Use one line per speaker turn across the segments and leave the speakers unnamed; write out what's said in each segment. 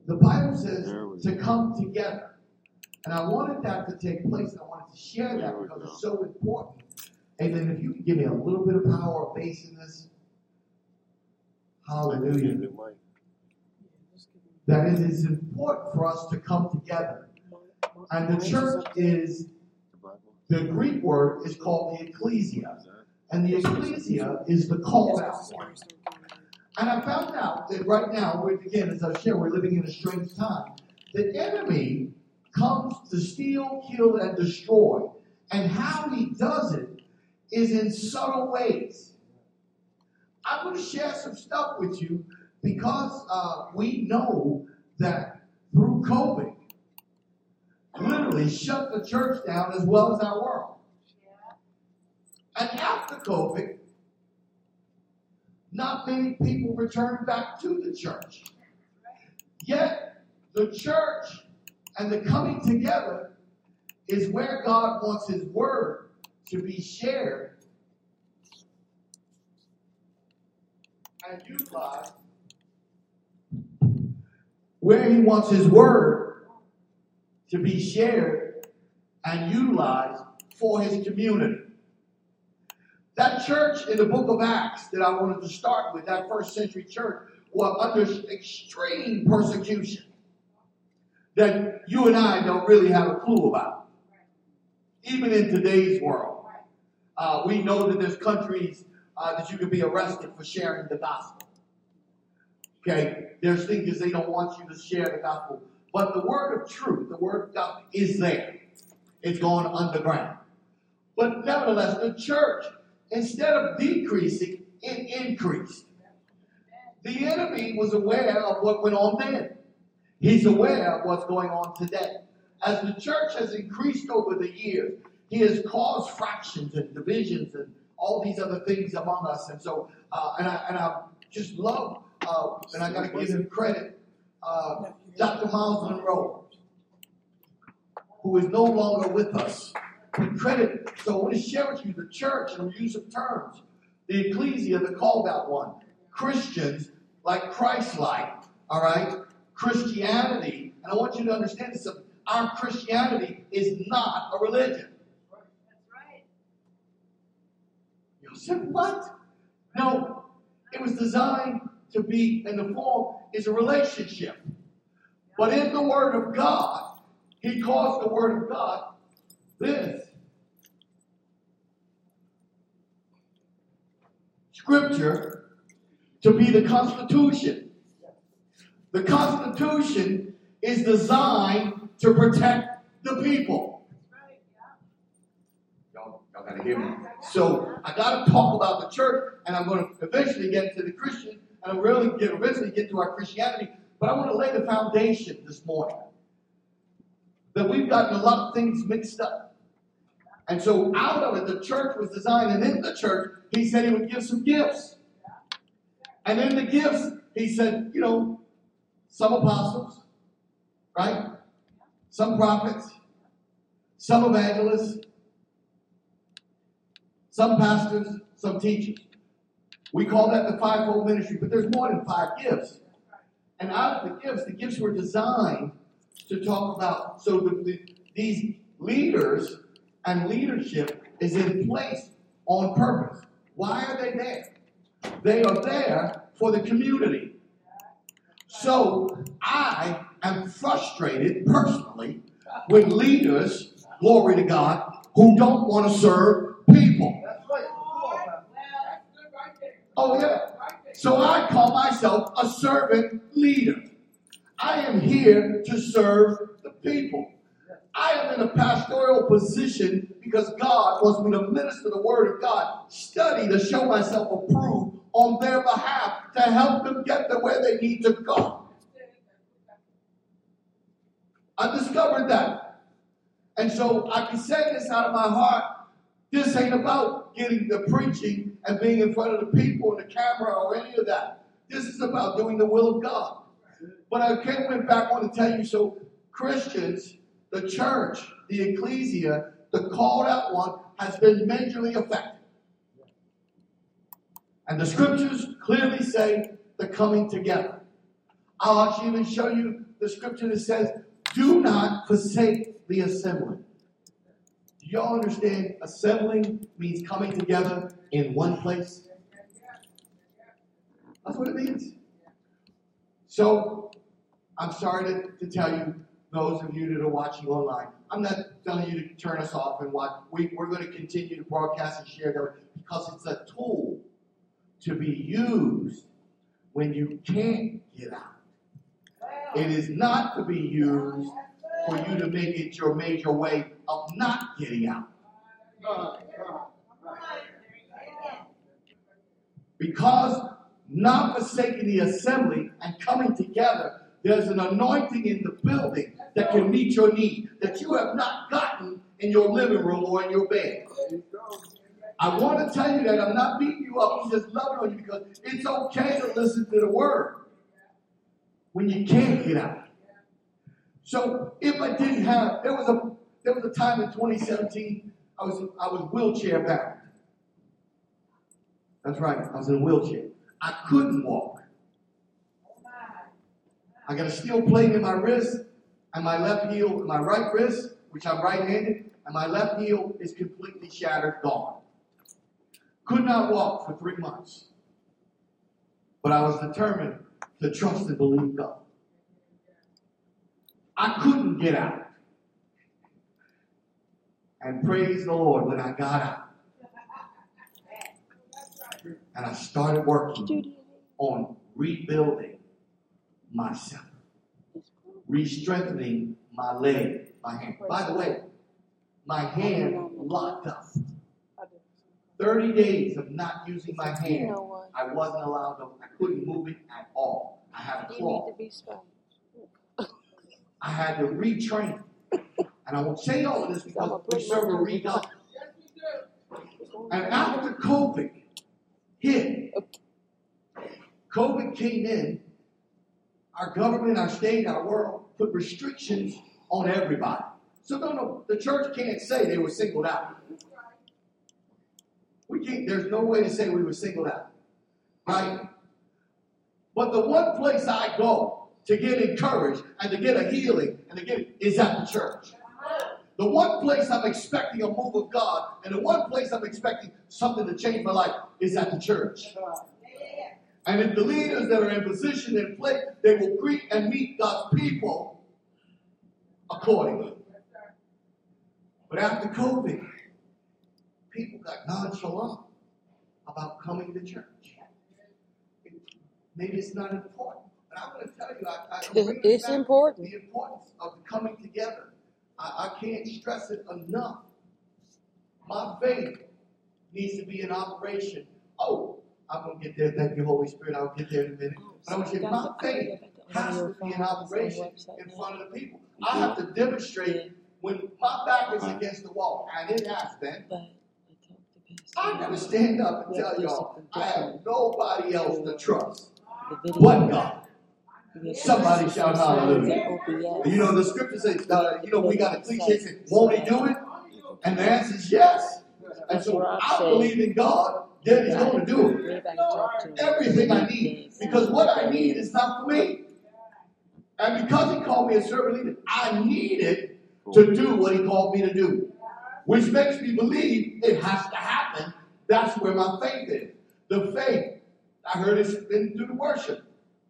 The Bible says to come together. And I wanted that to take place. I wanted to share that because it's so important. Amen. If you could give me a little bit of power or base in this. Hallelujah. That it is important for us to come together. And the church is, the Greek word is called the ecclesia. And the ecclesia is the called out one. And I found out that right now, again, as I share, we're living in a strange time. The enemy comes to steal, kill, and destroy. And how he does it is in subtle ways. I'm going to share some stuff with you because we know that through COVID, literally shut the church down as well as our world. And after COVID, not many people returned back to the church. Yet, the church and the coming together is where God wants His word to be shared and utilized. Where He wants His word to be shared and utilized for His community. That church in the book of Acts that I wanted to start with, that first century church, was under extreme persecution that you and I don't really have a clue about. Even in today's world, we know that there's countries that you can be arrested for sharing the gospel. Okay, there's things they don't want you to share the gospel. But the word of truth, the word of God is there. It's going underground. But nevertheless, the church, instead of decreasing, it increased. The enemy was aware of what went on then. He's aware of what's going on today. As the church has increased over the years, he has caused fractions and divisions and all these other things among us. And so, and I just love, and I got to give him credit, Dr. Miles Monroe, who is no longer with us. With credit, so I want to share with you the church, and I'm use of terms. The ecclesia, the called out one. Christians, like Christ-like, all right? Christianity, and I want you to understand this, our Christianity is not a religion.
That's right.
You said, what? No, it was designed to be, in the form, is a relationship. But in the Word of God, He calls the Word of God this. Scripture to be the Constitution. The Constitution is designed to protect the people. Y'all got to hear me. So I got to talk about the church, and I'm going to eventually get to the Christian, and I'm really eventually get to our Christianity. But I want to lay the foundation this morning. That we've gotten a lot of things mixed up. And so out of it, the church was designed, and in the church, He said He would give some gifts. And in the gifts, He said, some apostles, right? Some prophets, some evangelists, some pastors, some teachers. We call that the fivefold ministry, but there's more than 5 gifts. And out of the gifts were designed to talk about, so these leaders and leadership is in place on purpose. Why are they there? They are there for the community. So I am frustrated personally with leaders, glory to God, who don't want to serve people. Oh yeah. So I call myself a servant leader. I am here to serve the people. I am in a pastoral position because God wants me to minister the word of God, study to show myself approved on their behalf to help them get to where they need to go. I discovered that. And so I can say this out of my heart. This ain't about getting the preaching and being in front of the people and the camera or any of that. This is about doing the will of God. But I went back on to tell you, so Christians, the church, the ecclesia, the called out one, has been majorly affected. And the scriptures clearly say the coming together. I'll actually even show you the scripture that says, do not forsake the assembly. Do y'all understand assembling means coming together in one place? That's what it means. So, I'm sorry to tell you, those of you that are watching online, I'm not telling you to turn us off and watch. We're going to continue to broadcast and share that because it's a tool to be used when you can't get out. It is not to be used for you to make it your major way of not getting out. Because not forsaking the assembly and coming together, there's an anointing in the building that can meet your need that you have not gotten in your living room or in your bed. I want to tell you that I'm not beating you up. I'm just loving on you because it's okay to listen to the word when you can't get out. So if I didn't have, there was a time in 2017 I was wheelchair bound. That's right, I was in a wheelchair. I couldn't walk. I got a steel plate in my wrist, and my left heel, my right wrist, which I'm right-handed, and my left heel is completely shattered, gone. Could not walk for 3 months. But I was determined to trust and believe God. I couldn't get out. And praise the Lord, when I got out, and I started working on rebuilding myself, re-strengthening my leg, my hand. By the way, my hand locked up. 30 days of not using my hand, I wasn't allowed to, I couldn't move it at all. I had a claw. I had to retrain. And I won't say all of this because we serve a real God. And after COVID hit, COVID came in, our government, our state, our world put restrictions on everybody. So no, the church can't say they were singled out. We can't, there's no way to say we were singled out. Right? But the one place I go to get encouraged and to get a healing and to get is at the church. The one place I'm expecting a move of God and the one place I'm expecting something to change my life is at the church. And if the leaders that are in position and place, they will greet and meet God's people accordingly. But after COVID, people got nonchalant about coming to church. Maybe it's not important, but I'm going to tell you,
it's important.
The importance of coming together. I can't stress it enough. My faith needs to be in operation. Oh, I'm going to get there. Thank you, Holy Spirit. I'll get there in a minute. But I want to say my faith has to be in operation in front of the people. I have to demonstrate when my back is against the wall, and it has been. I got to stand up and tell y'all, I have nobody else to trust but God. Somebody shout hallelujah. You know, the scripture says, we got a cliche saying, won't he do it? And the answer is yes. And so I believe in God that he's going to do it. Everything I need. Because what I need is not for me. And because he called me a servant leader, I needed to do what he called me to do. Which makes me believe it has to happen. That's where my faith is. The faith, I heard it's been through the worship.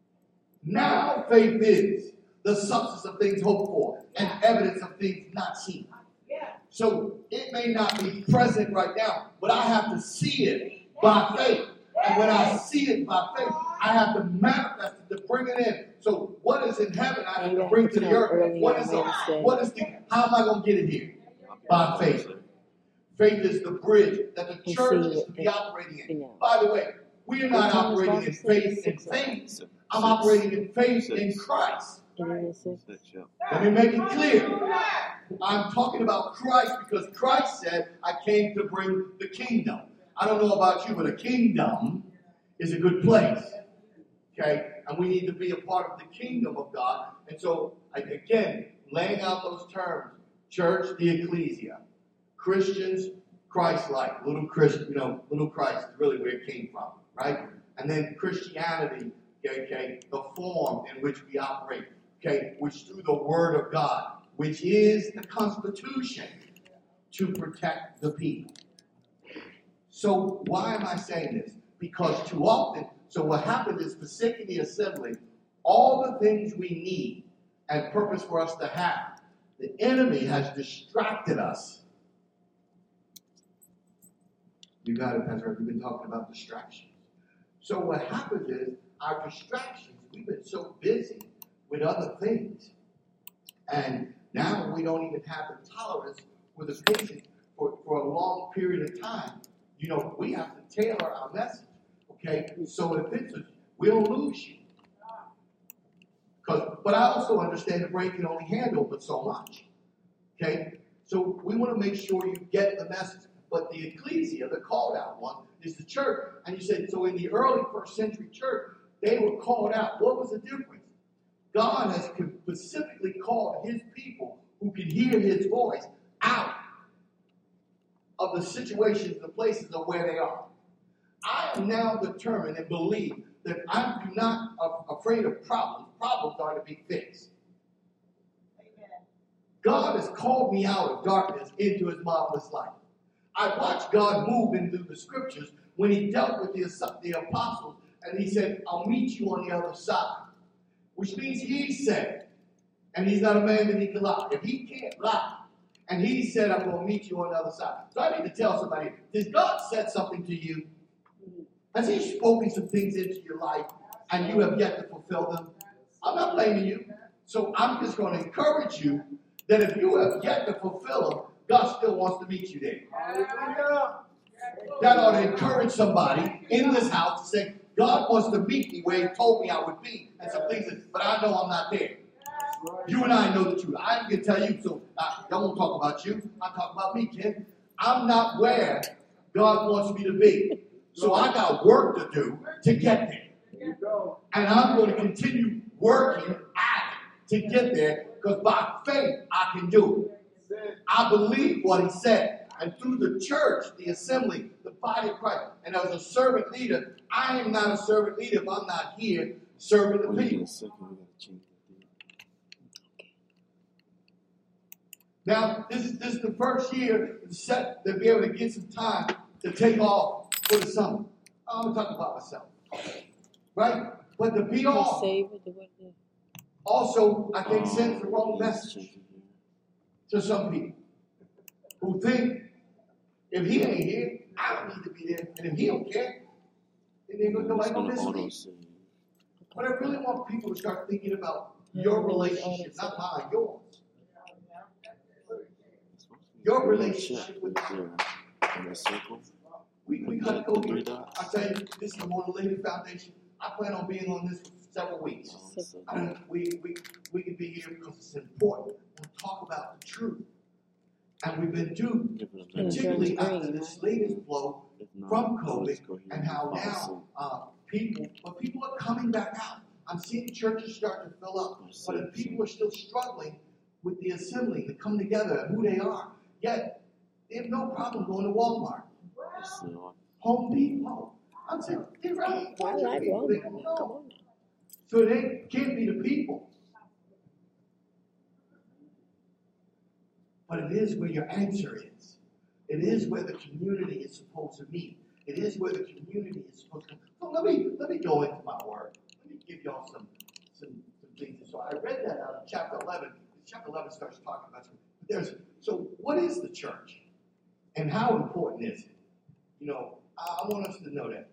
Now faith is the substance of things hoped for and evidence of things not seen. So it may not be present right now, but I have to see it by faith. And when I see it by faith, I have to manifest it to bring it in. So what is in heaven, I have to bring to the earth. How am I going to get it here? By faith. Faith is the bridge that the church is to be operating in. By the way, we are not operating in faith in faith. I'm operating in faith in Christ. Let me make it clear. I'm talking about Christ because Christ said, I came to bring the kingdom. I don't know about you, but a kingdom is a good place. Okay? And we need to be a part of the kingdom of God. And so, again, laying out those terms. Church, the ecclesia. Christians, Christ-like. Little Christ is really where it came from. Right? And then Christianity, okay, the form in which we operate, okay, which through the Word of God, which is the Constitution to protect the people. So why am I saying this? Because too often, so what happens is forsaking the assembly, all the things we need and purpose for us to have, the enemy has distracted us. You got it, Pastor. We've been talking about distractions. So what happens is our distractions, we've been so busy with other things. And now we don't even have the tolerance for the patience for a long period of time. You know, we have to tailor our message. Okay? So if it's we'll lose you. But I also understand the brain can only handle but so much. Okay? So we want to make sure you get the message. But the ecclesia, the called out one, is the church. And you said, so in the early first century church, they were called out. What was the difference? God has specifically called his people who can hear his voice out of the situations, the places of where they are. I am now determined and believe that I'm not afraid of problems. Problems are to be fixed. Amen. God has called me out of darkness into his marvelous light. I watched God move into the scriptures when he dealt with the apostles, and he said, I'll meet you on the other side. Which means he said, and he's not a man that he can lie. If he can't lie, and he said, I'm going to meet you on the other side. So I need to tell somebody, has God said something to you? Has he spoken some things into your life, and you have yet to fulfill them? I'm not blaming you. So I'm just going to encourage you that if you have yet to fulfill them, God still wants to meet you there. That ought to encourage somebody in this house to say, God wants to meet me where he told me I would be. And some things, but I know I'm not there. You and I know the truth. I can tell you, so I don't talk about you. I talk about me, Ken. I'm not where God wants me to be. So I got work to do to get there. And I'm going to continue working at it to get there, because by faith I can do it. I believe what he said. And through the church, the assembly, the body of Christ, and as a servant leader, I am not a servant leader if I'm not here serving the people. Now, this is the first year set to be able to get some time to take off for the summer. I'm talking about myself. Right? But to be off also, I think, sends the wrong message to some people who think, if he ain't here, I don't need to be there. And if he don't care, then nobody gonna miss me. But I really want people to start thinking about your relationship, not mine, yours. Your relationship with God. We gotta go here. I tell you, this is the Morning Lady Foundation. I plan on being on this for several weeks. We can be here because it's important. We'll talk about the truth. And we've been due, particularly after this latest blow from COVID, and how now people are coming back out. I'm seeing churches start to fill up, but if people are still struggling with the assembly to come together and who they are, yet they have no problem going to Walmart, Home Depot. I'm saying, they're right. I like Walmart. So they can't be the people. But it is where your answer is. It is where the community is supposed to meet. It is where the community is supposed to. So let me go into my word. Let me give y'all some things. So I read that out of chapter 11. Chapter 11 starts talking about so what is the church? And how important is it? You know, I want us to know that.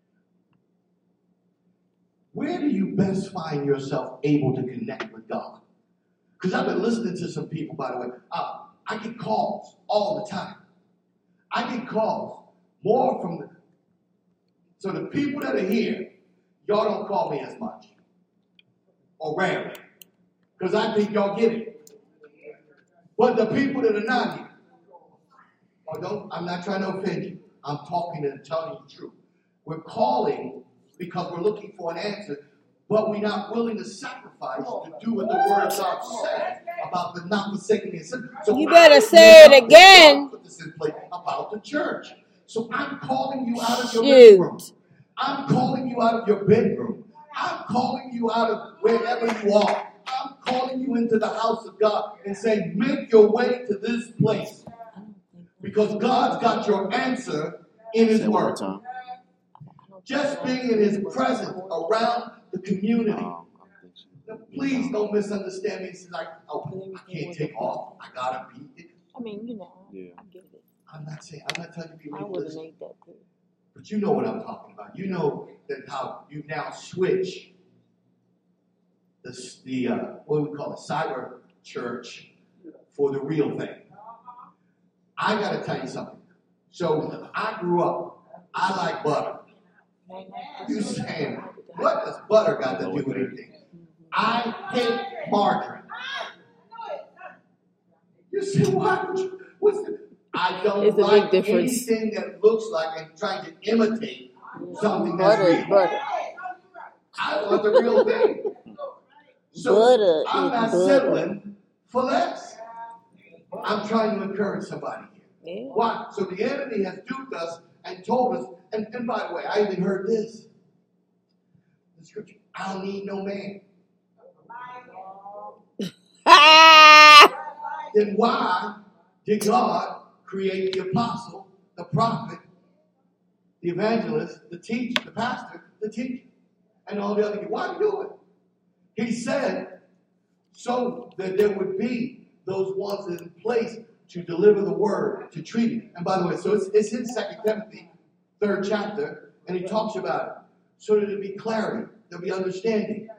Where do you best find yourself able to connect with God? Because I've been listening to some people, by the way. I get calls all the time. I get calls more from so the people that are here, y'all don't call me as much. Or rarely. Because I think y'all get it. But the people that are not here, I'm not trying to offend you. I'm talking and telling you the truth. We're calling because we're looking for an answer, but we're not willing to sacrifice to do what the Word of God says about the not forsaking the assembly. So you better say it again. Put this in place about the church. So I'm calling you out of your living room. I'm calling you out of your bedroom. I'm calling you out of wherever you are. I'm calling you into the house of God and saying, make your way to this place. Because God's got your answer in His Word. Just being in His presence around the community. Now, please don't misunderstand me. It's like, oh, I can't take off. I gotta be it.
I mean, I get it.
I'm not telling you
I
people
would have
listen.
made that too.
But you know what I'm talking about. You know that how you now switch the what we call a cyber church for the real thing. I got to tell you something. So I grew up. I like butter. You saying, what does butter got to do with anything? I hate margarine. You say, why would you? What's the? I don't like anything that looks like and trying to imitate something that's real.
Butter.
I want the real thing. So I'm not settling for less. I'm trying to encourage somebody here.
Yeah.
Why? So the enemy has duped us and told us, and by the way, I even heard this. The scripture, I don't need no man. Then why did God create the apostle, the prophet, the evangelist, the teacher, the pastor, the teacher, and all the other people? Why did he do it? He said so that there would be those ones in place to deliver the word, to treat it. And by the way, so it's in 2 Timothy, 3rd chapter, and he talks about it. So that there'll be clarity, there'll be understanding.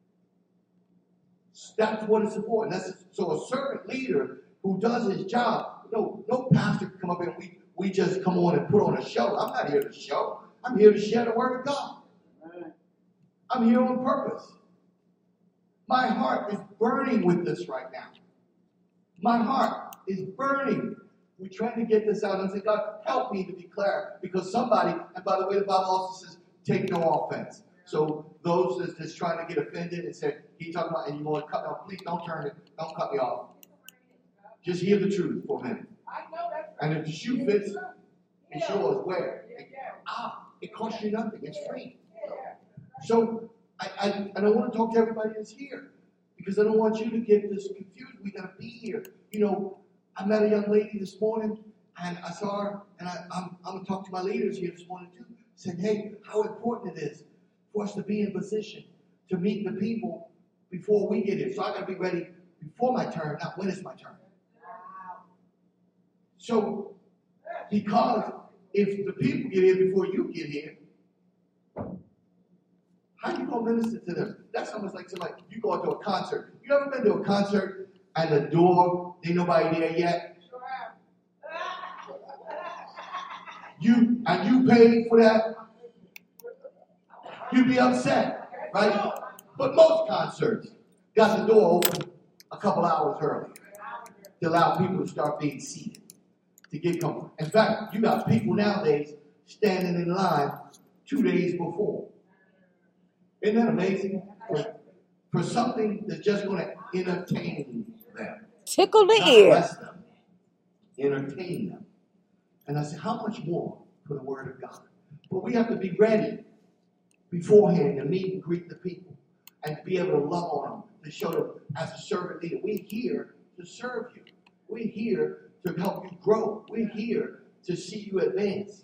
That's what it's for. And so a servant leader who does his job, no pastor can come up here and we just come on and put on a show. I'm not here to show. I'm here to share the word of God. I'm here on purpose. My heart is burning with this right now. My heart is burning. We're trying to get this out and say, God, help me to be clear. Because somebody, and by the way, the Bible also says, take no offense. So those that's trying to get offended and say, he talking about, and you want to cut me off, please don't turn it, don't cut me off. Just hear the truth for a minute. And if the shoe fits, it's yours. Wear it. It costs you nothing. It's free. So I want to talk to everybody that's here because I don't want you to get this confused. We got to be here. You know, I met a young lady this morning, and I saw her, and I'm going to talk to my leaders here this morning too. Said, hey, how important it is for us to be in position to meet the people before we get here. So I got to be ready before my turn, not when it's my turn. So, because if the people get here before you get here, how you going to minister to them? That's almost like somebody, you go to a concert. You ever been to a concert and the door, ain't nobody there yet? You paid for that? You'd be upset, right? But most concerts got the door open a couple hours early to allow people to start being seated, to get comfortable. In fact, you got people nowadays standing in line 2 days before. Isn't that amazing? For something that's just going to entertain them.
Tickle the ear.
Bless them. Entertain them. And I said, how much more for the word of God? But we have to be ready beforehand to meet and greet the people and to be able to love on them, to show them as a servant leader. We're here to serve you. We're here to help you grow. We're here to see you advance.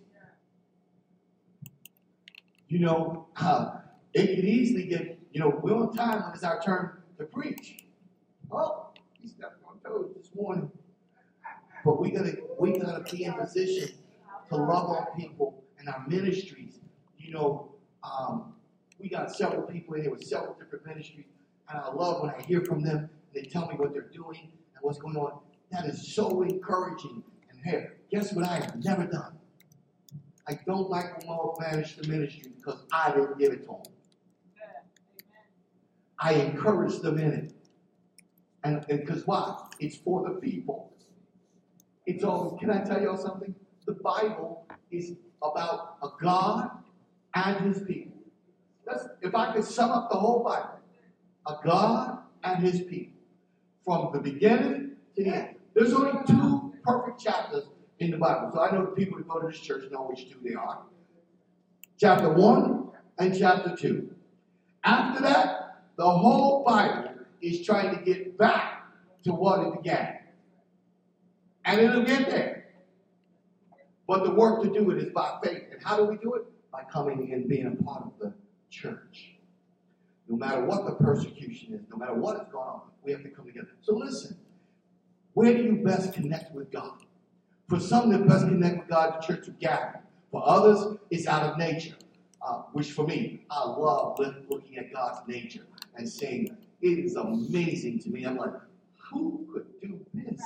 You know, it could easily get, we're on time when it's our turn to preach. Oh, he stepped on toes this morning. But we gotta be in position to love on people in our ministries. We got several people in here with several different ministries, and I love when I hear from them. They tell me what they're doing and what's going on. That is so encouraging. And hey, guess what I have never done? I don't micromanage the ministry because I didn't give it to them. I encourage them in it. And because why? It's for the people. It's always, can I tell y'all something? The Bible is about a God and his people. If I could sum up the whole Bible, a God and his people. From the beginning to the end. There's only 2 perfect chapters in the Bible. So I know the people who go to this church know which 2 they are. Chapter 1 and chapter 2. After that, the whole Bible is trying to get back to what it began. And it'll get there. But the work to do it is by faith. And how do we do it? By coming and being a part of the church. No matter what the persecution is, no matter what is going on, we have to come together. So listen, where do you best connect with God? For some, the best connect with God is church of gathering. For others, it's out of nature. Which for me, I love looking at God's nature and saying, it is amazing to me. I'm like, who could do this?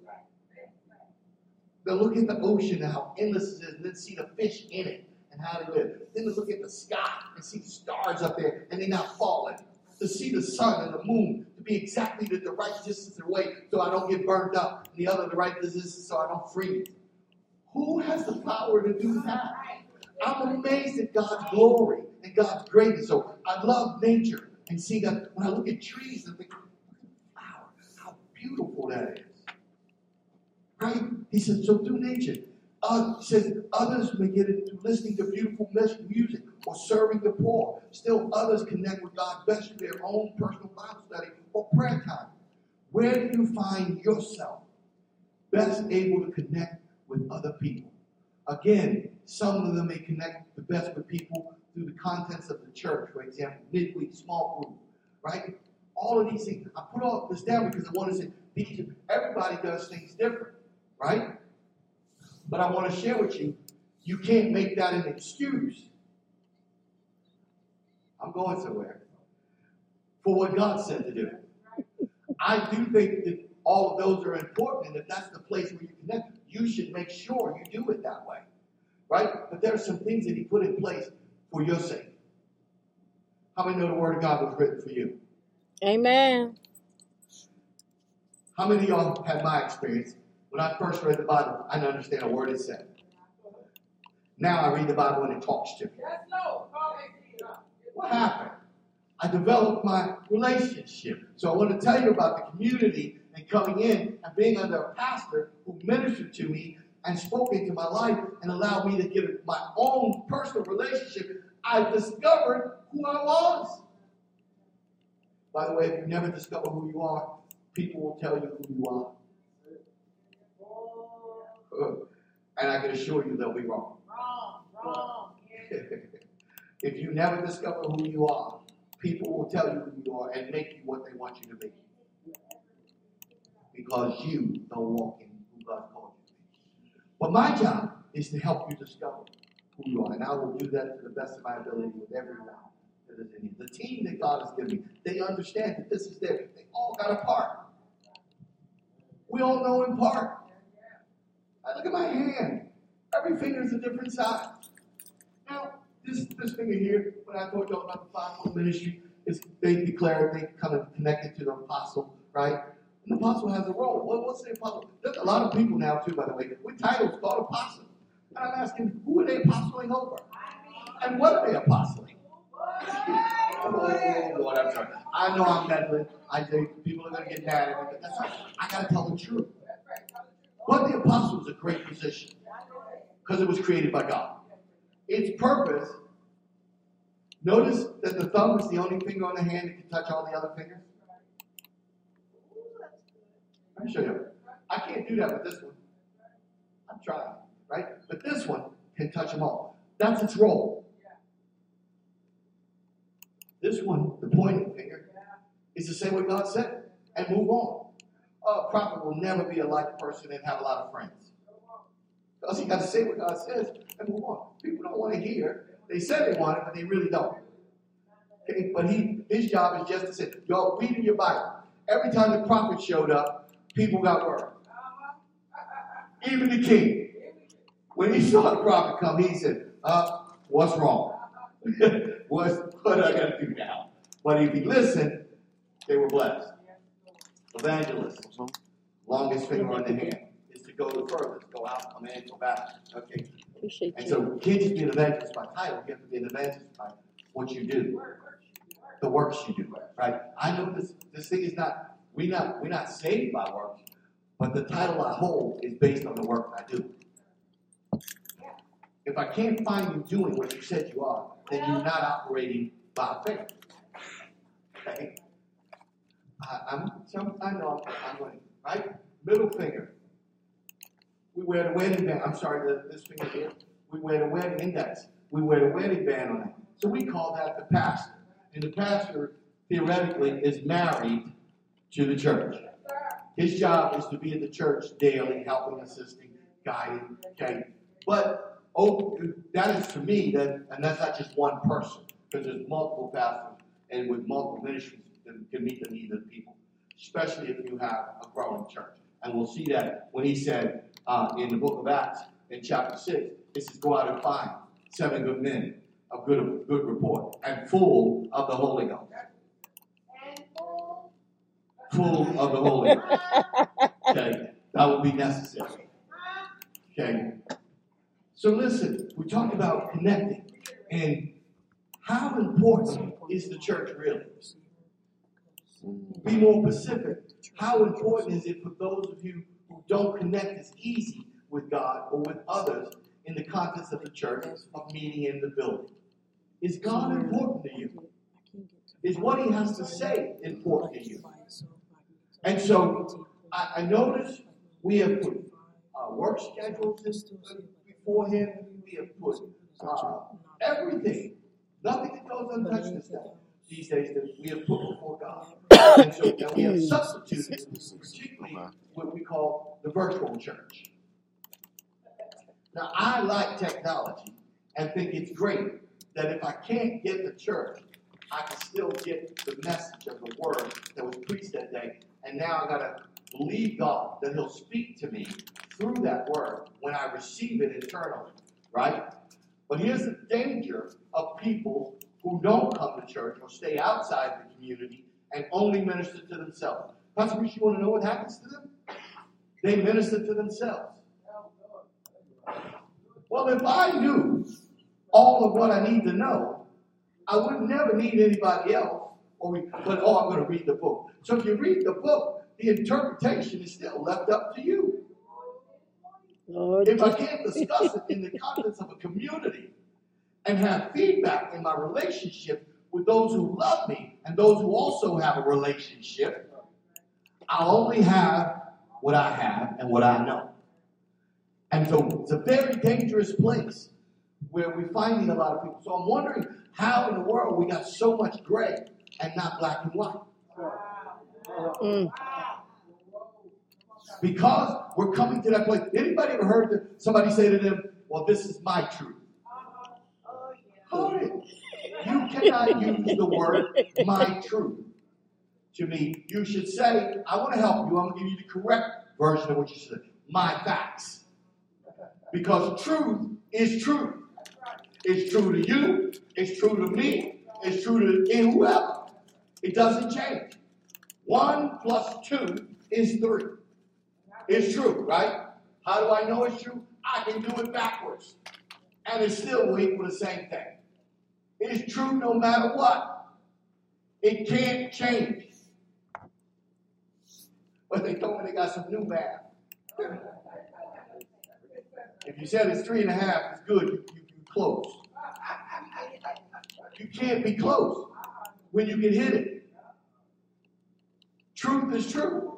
Then look at the ocean and how endless it is, and then see the fish in it and how they live. Then look at the sky and see the stars up there and they're not falling. To see the sun and the moon to be exactly the right distance away so I don't get burned up, and the other the right distance so I don't freeze. Who has the power to do that? I'm amazed at God's glory and God's greatness. So I love nature and see that when I look at trees and think, wow, how beautiful that is. Right? He said, so through nature. He says, others may get it through listening to beautiful music or serving the poor. Still, others connect with God best through their own personal Bible study or prayer time. Where do you find yourself best able to connect with other people? Again, some of them may connect the best with people through the contents of the church, for example, midweek, small group, right? All of these things. I put all this down because I want to say, everybody does things different, right? But I want to share with you, you can't make that an excuse. I'm going somewhere. For what God said to do. I do think that all of those are important, and if that's the place where you connect, you should make sure you do it that way. Right? But there are some things that he put in place for your sake. How many know the Word of God was written for you?
Amen.
How many of y'all had my experience? When I first read the Bible, I didn't understand a word it said. Now I read the Bible and it talks to me. What happened? I developed my relationship. So I want to tell you about the community and coming in and being under a pastor who ministered to me and spoke into my life and allowed me to get my own personal relationship. I discovered who I was. By the way, if you never discover who you are, people will tell you who you are. And I can assure you they'll be wrong. Wrong. If you never discover who you are, people will tell you who you are and make you what they want you to be. Because you don't walk in who God called you to be. But my job is to help you discover who you are. And I will do that to the best of my ability with everyone that is in here. The team that God has given me, they understand that this is there. They all got a part. We all know in part. I look at my hand. Every finger is a different size. Now, this finger here, when I told you about the fivefold ministry, is they declared, they kind of connected to the apostle, right? And the apostle has a role. What's the apostle? There's a lot of people now, too, by the way, with titles called apostles. And I'm asking, who are they apostling over? And what are they apostling? Oh, Lord, I'm sorry. I know I'm meddling. I think people are going to get mad at me, but that's right. I got to tell the truth. But the apostle is a great position because it was created by God. Its purpose, notice that the thumb is the only finger on the hand that can touch all the other fingers. Let me show you. I can't do that with this one. I'm trying, right? But this one can touch them all. That's its role. This one, the pointing finger, is to say what God said and move on. A prophet will never be a liked person and have a lot of friends. Because he got to say what God says and move on. People don't want to hear. They say they want it, but they really don't. Okay? But his job is just to say, y'all read in your Bible. Every time the prophet showed up, people got word. Even the king. When he saw the prophet come, he said, what's wrong? What I got to do now? But if he listened, they were blessed. Evangelists, longest finger on the hand, is to go the furthest. Go out, come in, go back. Okay. And so you can't just be an evangelist by title. You have to be an evangelist by what you do. The works you do. Right? I know this thing is not, we're not saved by works, but the title I hold is based on the work I do. If I can't find you doing what you said you are, then you're not operating by faith. Okay? I know I'm winning, right? Middle finger. We wear the wedding band. I'm sorry, this finger here. We wear the wedding index. We wear the wedding band on it. So we call that the pastor. And the pastor, theoretically, is married to the church. His job is to be at the church daily, helping, assisting, guiding, okay? But that is to me, and that's not just one person, because there's multiple pastors and with multiple ministries that can meet the needs of the people, especially if you have a growing church. And we'll see that when he said in the book of Acts, in chapter 6, it says, go out and find 7 good men of good report and full of the Holy Ghost. Full of the Holy Ghost. Okay, that will be necessary. Okay. So listen, we talked about connecting. And how important is the church really? Be more specific. How important is it for those of you who don't connect as easy with God or with others in the context of the church, of meeting in the building? Is God important to you? Is what he has to say important to you? And so I notice we have put work schedules before him. We have put everything. Nothing that goes untouched these days that we have put before God. And so now we have substituted, particularly what we call the virtual church. Now, I like technology and think it's great that if I can't get the church, I can still get the message of the word that was preached that day. And now I got to believe God that he'll speak to me through that word when I receive it internally, right? But here's the danger of people who don't come to church or stay outside the community and only minister to themselves. Pastor Bruce, you want to know what happens to them? They minister to themselves. Well, if I knew all of what I need to know, I would never need anybody else. I'm going to read the book. So if you read the book, the interpretation is still left up to you. If I can't discuss it in the context of a community and have feedback in my relationship with those who love me and those who also have a relationship, I'll only have what I have and what I know. And so it's a very dangerous place where we're finding a lot of people. So I'm wondering how in the world we got so much gray and not black and white. Because we're coming to that place. Anybody ever heard somebody say to them, well, this is my truth? Hold it. You cannot use the word my truth to me. You should say, I want to help you. I'm going to give you the correct version of what you said. My facts. Because truth is truth. It's true to you. It's true to me. It's true to whoever. It doesn't change. 1 + 2 is 3. It's true, right? How do I know it's true? I can do it backwards. And it still will equal the same thing. It is true no matter what. It can't change. But they told me they got some new math. If you said it's 3.5, it's good. You close. You can't be close when you can hit it. Truth is true.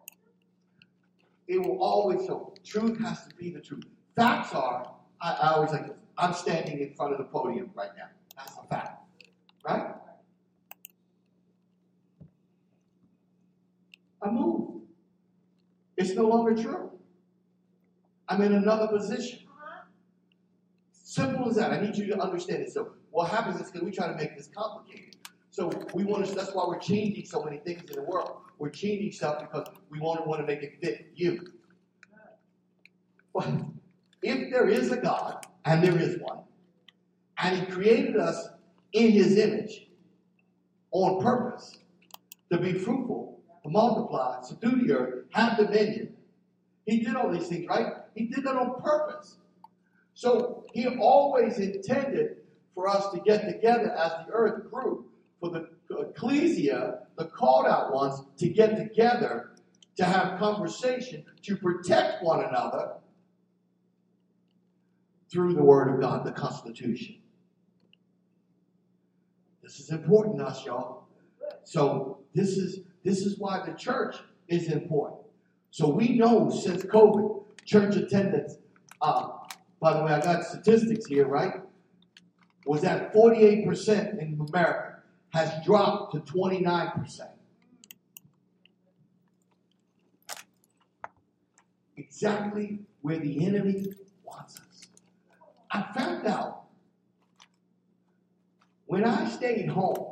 It will always show. Truth has to be the truth. Facts are, I always like this. I'm standing in front of the podium right now. That's a fact. Right? I moved. It's no longer true. I'm in another position. Simple as that. I need you to understand it. So what happens is because we try to make this complicated. So that's why we're changing so many things in the world. We're changing stuff because we want to make it fit you. But if there is a God, and there is one, and he created us in his image on purpose to be fruitful, to multiply, subdue the earth, have dominion. He did all these things, right? He did that on purpose. So he always intended for us to get together as the earth grew, for the ecclesia, the called out ones, to get together, to have conversation, to protect one another through the Word of God, the Constitution. This is important to us, y'all. So this is why the church is important. So we know since COVID, church attendance, by the way, I got statistics here, right? Was at 48% in America, has dropped to 29%. Exactly where the enemy wants us. I found out when I stayed home,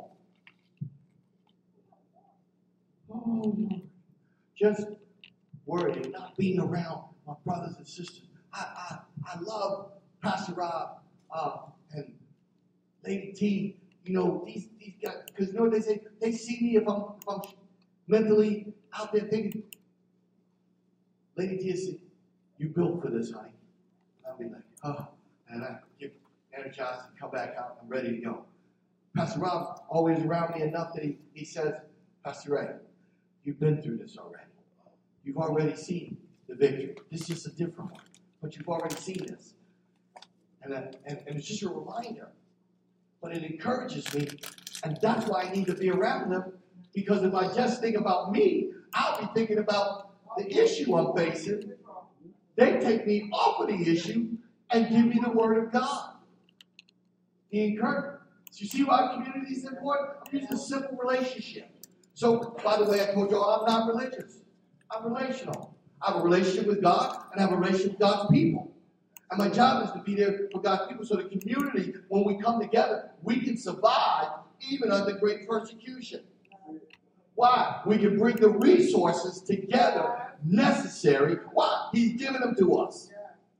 just worried and not being around my brothers and sisters. I love Pastor Rob and Lady T. You know, these guys, because you know what they say? They see me if I'm mentally out there thinking, Lady T said, you built for this, honey. I'll be like, oh, and I get energized and come back out. I'm ready to go. Pastor Rob always around me enough that he says, Pastor Ray, you've been through this already. You've already seen the victory. This is a different one, but you've already seen this. And it's just a reminder. But it encourages me, and that's why I need to be around them, because if I just think about me, I'll be thinking about the issue I'm facing. They take me off of the issue and give me the Word of God. The encouragement. So you see why community is important? I'm using a simple relationship. So, by the way, I told you all I'm not religious. I'm relational. I have a relationship with God, and I have a relationship with God's people. And my job is to be there for God's people. So the community, when we come together, we can survive even under great persecution. Why? We can bring the resources together necessary. Why? He's given them to us.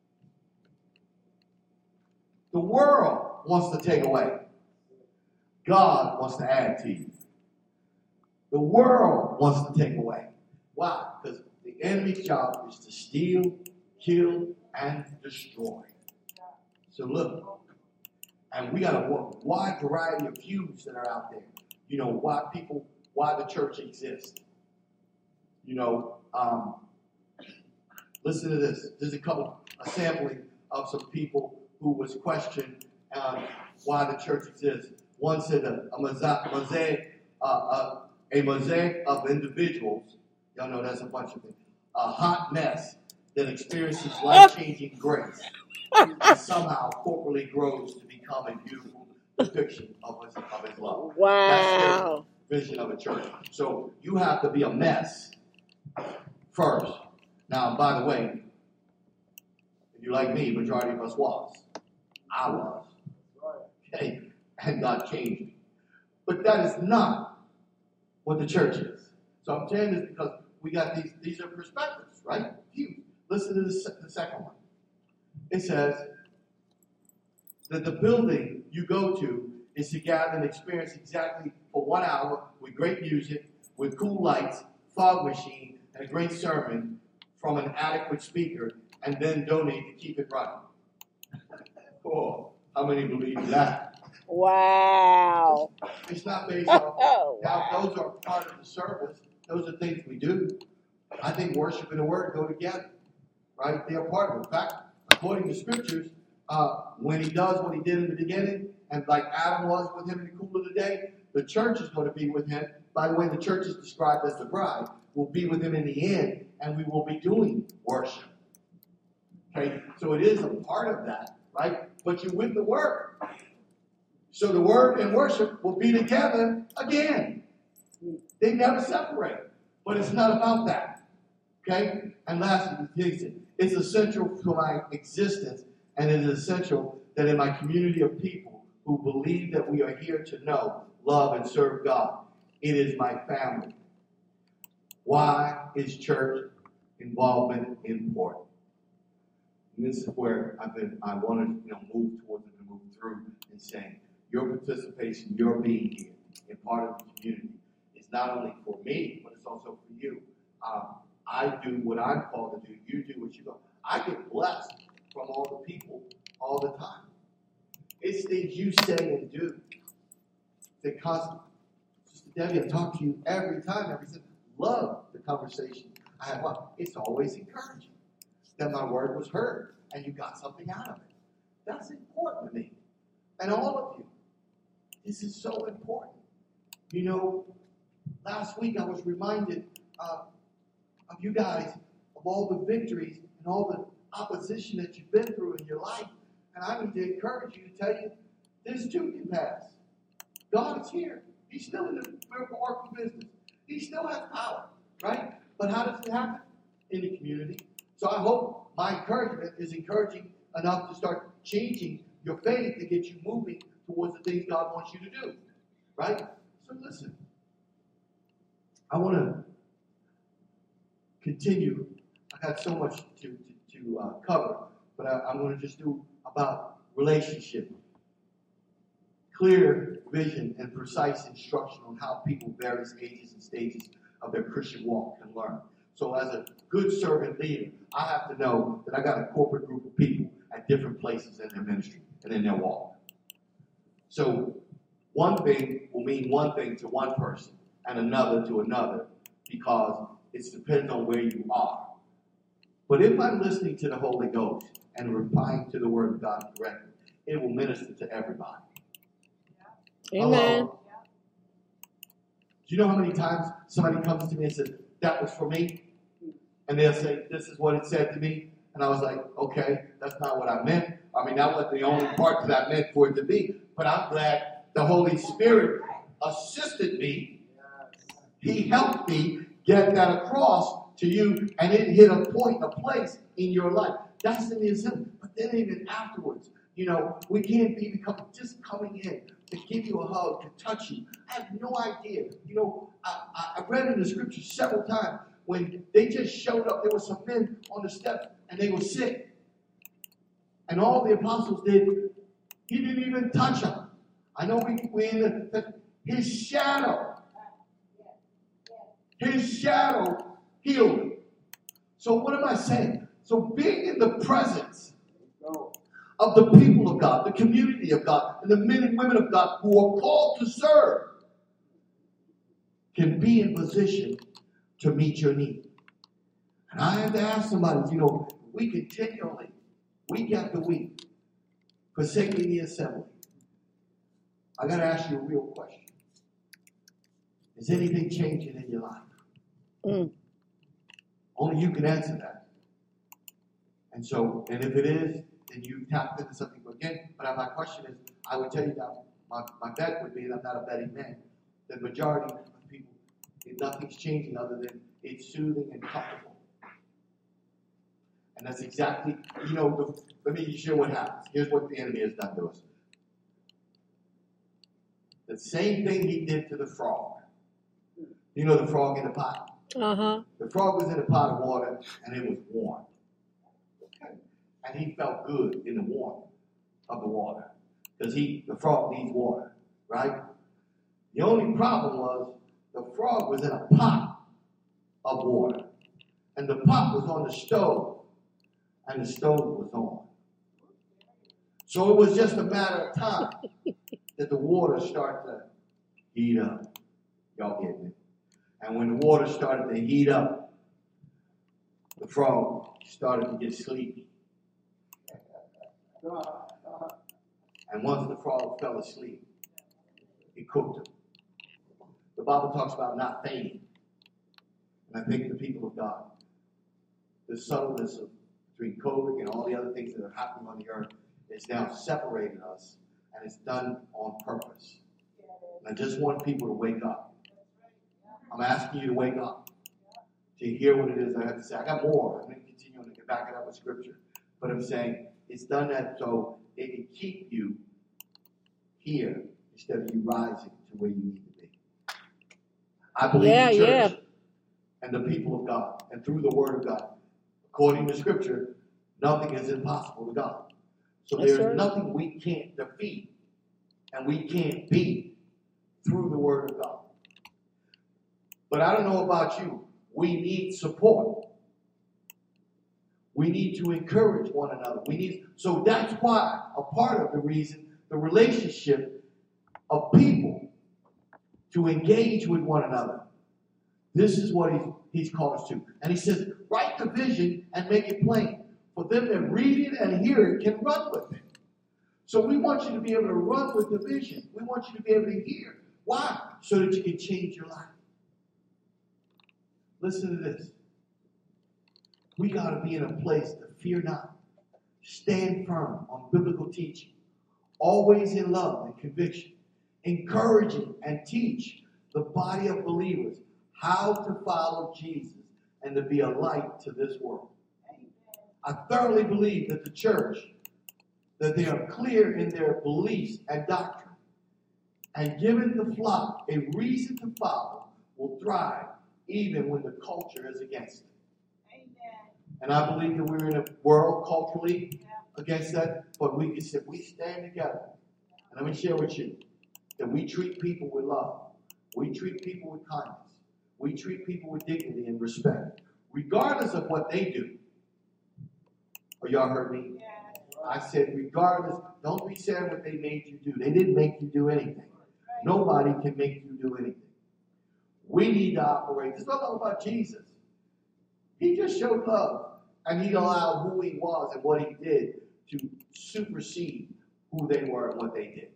The world wants to take away. God wants to add to you. The world wants to take away. Why? Because the enemy's job is to steal, kill, and destroy. So look, and we got a wide variety of views that are out there. You know, why the church exists. You know, listen to this. There's a sampling of some people who was questioned why the church exists. One said a mosaic of individuals. Y'all know that's a bunch of things. A hot mess that experiences life-changing grace and somehow corporately grows to become a beautiful depiction of his love.
Wow.
That's the vision of a church. So you have to be a mess first. Now, by the way, if you're like me, majority of us was. I was. Okay? And God changed me. But that is not what the church is. So I'm saying this because we got these are perspectives, right? Views. Listen to the second one. It says that the building you go to is to gather and experience exactly for 1 hour with great music, with cool lights, fog machine, and a great sermon from an adequate speaker, and then donate to keep it running. Oh, how many believe that?
Wow.
It's not based on.
Oh,
Now,
wow.
those are part of the service. Those are things we do. I think worship and the word go together, right? They are part of it. In fact, according to scriptures, when he does what he did in the beginning, and like Adam was with him in the cool of the day, the church is going to be with him. By the way, the church is described as the bride. We'll be with him in the end, and we will be doing worship. Okay, so it is a part of that, right? But you're with the word. So the word and worship will be together again. They never separate. But it's not about that. Okay? And lastly, it's essential to my existence, and it is essential that in my community of people who believe that we are here to know, love, and serve God, it is my family. Why is church involvement important? And this is where I want to move towards it and move through and saying, your participation, your being here and part of the community is not only for me, but it's also for you. I do what I'm called to do. You do what you do. I get blessed from all the people all the time. It's things you say and do that constantly. Sister Debbie, I talk to you every time. Love the conversation I have. Well, it's always encouraging that my word was heard and you got something out of it. That's important to me. And all of you. This is so important. You know, last week I was reminded of you guys, of all the victories and all the opposition that you've been through in your life. And I need to encourage you to tell you, this too can pass. God is here. He's still in the miracle working business. He still has power, right? But how does it happen? In the community. So I hope my encouragement is encouraging enough to start changing your faith to get you moving towards the things God wants you to do, right? So listen, I want to continue. I got so much to cover, but I'm going to just do about relationship. Clear vision and precise instruction on how people various ages and stages of their Christian walk can learn. So as a good servant leader, I have to know that I got a corporate group of people at different places in their ministry and in their walk. So one thing will mean one thing to one person and another to another because it depends on where you are. But if I'm listening to the Holy Ghost and replying to the Word of God correctly, it will minister to everybody.
Amen.
Do you know how many times somebody comes to me and says, that was for me? And they'll say, this is what it said to me. And I was like, okay, that's not what I meant. I mean, that wasn't the only part that I meant for it to be. But I'm glad the Holy Spirit assisted me. He helped me get that across to you, and it hit a point, a place in your life. That's in the assembly. But then even afterwards, you know, we can't be just coming in to give you a hug, to touch you. I have no idea. You know, I read in the scripture several times when they just showed up. There were some men on the steps, and they were sick. And all the apostles did, he didn't even touch them. I know his shadow healed him. So what am I saying? So being in the presence of the people of God, the community of God, and the men and women of God who are called to serve can be in position to meet your need. And I have to ask somebody, you know, we continually, week after week, forsaking the assembly. I got to ask you a real question. Is anything changing in your life? Only you can answer that. And so, and if it is, then you tapped into something again. But my question is, I would tell you that my bet would be, and I'm not a betting man, the majority of people, nothing's changing other than it's soothing and comfortable. And that's exactly, you know, let me share what happens. Here's what the enemy has done to us. The same thing he did to the frog. You know the frog in the pot?
Uh-huh.
The frog was in a pot of water, and it was warm. Okay. And he felt good in the warmth of the water. Because the frog needs water, right? The only problem was the frog was in a pot of water. And the pot was on the stove. And the stove was on. So it was just a matter of time that the water started to heat up. Y'all getting it? And when the water started to heat up, the frog started to get sleepy. And once the frog fell asleep, it cooked him. The Bible talks about not fainting. And I think the people of God, the subtleness between COVID and all the other things that are happening on the earth is now separating us, and it's done on purpose. And I just want people to wake up. I'm asking you to wake up, to hear what it is I have to say. I got more. I'm going to continue to back it up with scripture. But I'm saying it's done that so it can keep you here instead of you rising to where you need to be. I believe the church and the people of God, and through the word of God, according to scripture, nothing is impossible to God. So there's nothing we can't defeat and we can't beat through the word of God. But I don't know about you. We need support. We need to encourage one another. So that's why a part of the reason, the relationship of people to engage with one another. This is what he's called us to. And he says, write the vision and make it plain. For them that read it and hear it can run with it. So we want you to be able to run with the vision. We want you to be able to hear. Why? So that you can change your life. Listen to this. We got to be in a place to fear not. Stand firm on biblical teaching. Always in love and conviction. Encouraging and teach the body of believers how to follow Jesus and to be a light to this world. I thoroughly believe that the church, that they are clear in their beliefs and doctrine, and giving the flock a reason to follow, will thrive even when the culture is against it. Amen. And I believe that we're in a world culturally against that, but we stand together. And let me share with you that we treat people with love. We treat people with kindness. We treat people with dignity and respect, regardless of what they do. Oh, y'all heard me? Yeah. I said, regardless, don't be sad what they made you do. They didn't make you do anything. Nobody can make you do anything. We need to operate. It's not all about Jesus. He just showed love, and he allowed who he was and what he did to supersede who they were and what they did.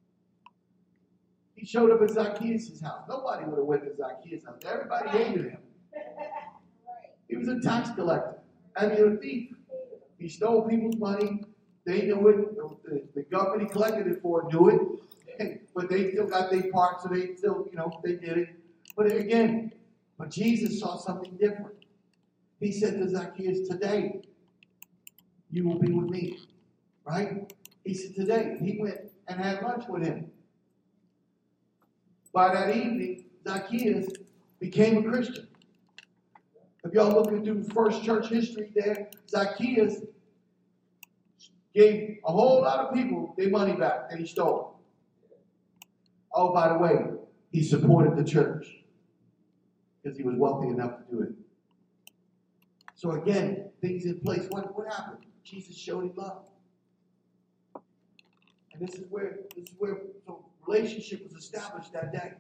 He showed up at Zacchaeus' house. Nobody would have went to Zacchaeus' house. Everybody hated him. He was a tax collector. And he was a thief. He stole people's money. They knew it. The government he collected it for knew it. But they still got their part, so they still, they did it. But Jesus saw something different. He said to Zacchaeus, today, you will be with me. Right? He said, today. He went and had lunch with him. By that evening, Zacchaeus became a Christian. If y'all looking through first church history there, Zacchaeus gave a whole lot of people their money back that he stole. Oh, by the way, he supported the church because he was wealthy enough to do it. So again, things in place. What happened? Jesus showed him love. And this is where so relationship was established that day.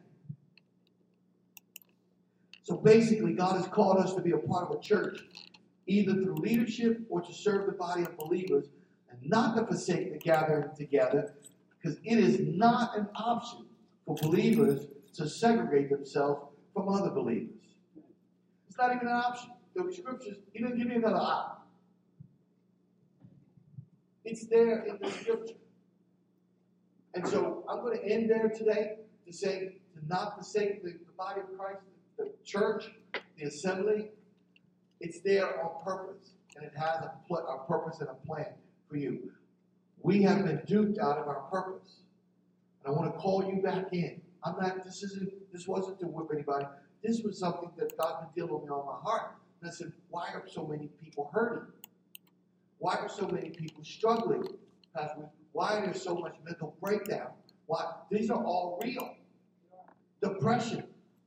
So basically, God has called us to be a part of a church, either through leadership or to serve the body of believers, and not to forsake the gathering together, because it is not an option for believers to segregate themselves from other believers. It's not even an option. The scriptures, he doesn't give you another option. It's there in the scripture. And so I'm going to end there today to say to not forsake the body of Christ, the church, the assembly. It's there on purpose, and it has a purpose and a plan for you. We have been duped out of our purpose, and I want to call you back in. This wasn't to whip anybody. This was something that God been dealing with me on my heart. And I said, why are so many people hurting? Why are so many people struggling? Why there's so much mental breakdown? Why? These are all real. Depression.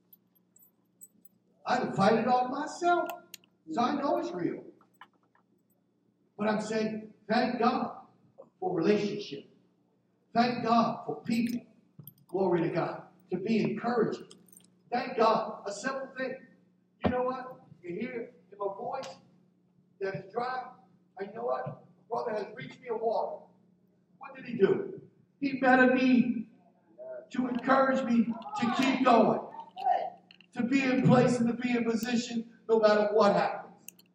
I can fight it all myself. So I know it's real. But I'm saying, thank God for relationship. Thank God for people. Glory to God. To be encouraging. Thank God. A simple thing. You know what? You hear in my voice that is dry. And you know what? Brother has reached me a water. What did he do? He met a need to encourage me to keep going. To be in place and to be in position no matter what happens.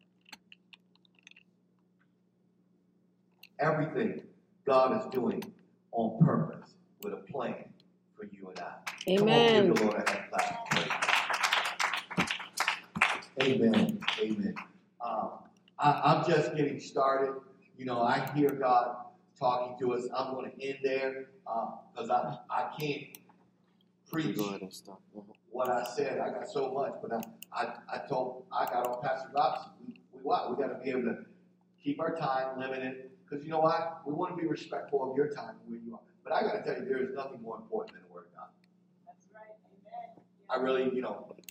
Everything God is doing on purpose with a plan for you and I.
Amen.
Come on, give the Lord a hand clap. Amen. Amen. I'm just getting started. I hear God talking to us. I'm going to end there because I can't preach what I said. I got so much, but I got on Pastor Robinson. We got to be able to keep our time limited because you know what? We want to be respectful of your time and where you are. But I got to tell you, there is nothing more important than the Word of God. That's right. Amen. I really,